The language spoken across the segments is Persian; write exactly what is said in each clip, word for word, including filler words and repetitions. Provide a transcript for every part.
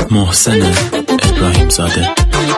محسن ابراهیم زاده.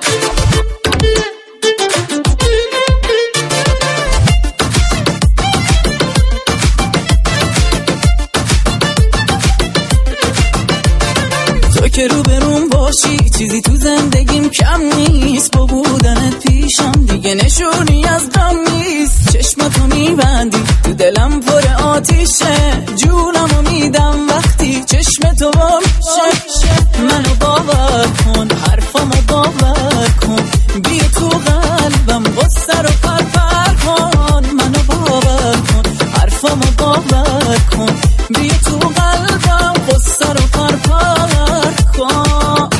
تو که رو بروم باشی چیزی تو زندگیم کم نیست، با بودنت پیشم دیگه نشونی از غم نیست. چشماتو میبندی تو دلم پر آتیشه، جونمو میدم وقتی چشم تو با میشه. منو باور کن، حرفامو باور کن، بیا تو قلبم غصه رو پرپر کن. منو باور کن، حرفامو باور کن، بیا تو قلبم غصه رو پرپر کن.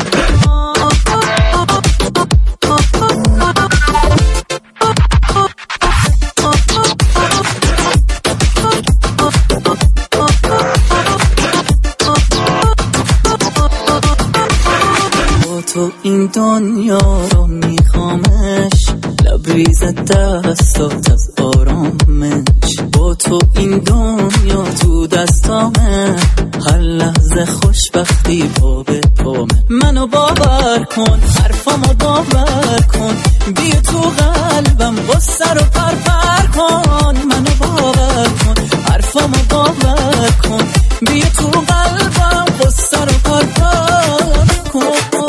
تو این دنیا رو میخوامش، لبریز دستات از آرامش. با تو این دنیا تو دستامه، هر لحظه خوشبختی پا به پامه. منو باور کن، حرفامو باور کن، بیا تو قلبم غصه رو پرپر کن. منو باور کن، حرفامو باور کن، بیا تو قلبم غصه رو پرپر کن.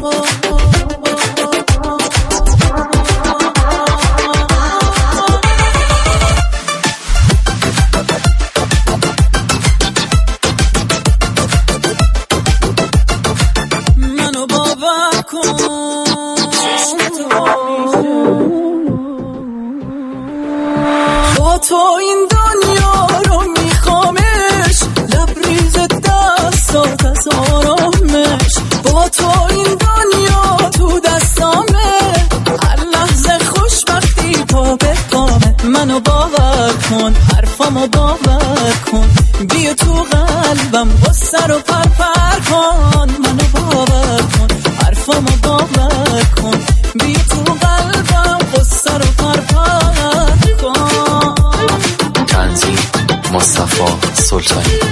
با تو این دنیا رو میخوامش، لبریز دستات از آرامش. با تو این دنیا تو دستامه، هر لحظه خوشبختی پا به پامه. منو باور کن، حرفامو باور کن، بیا تو قلبم غصه رو پرپر کن. منو باور کن، حرفامو باور کن، بیا تو قلبم غصه رو پرپر کن. تنظیم مصطفی سلطانی.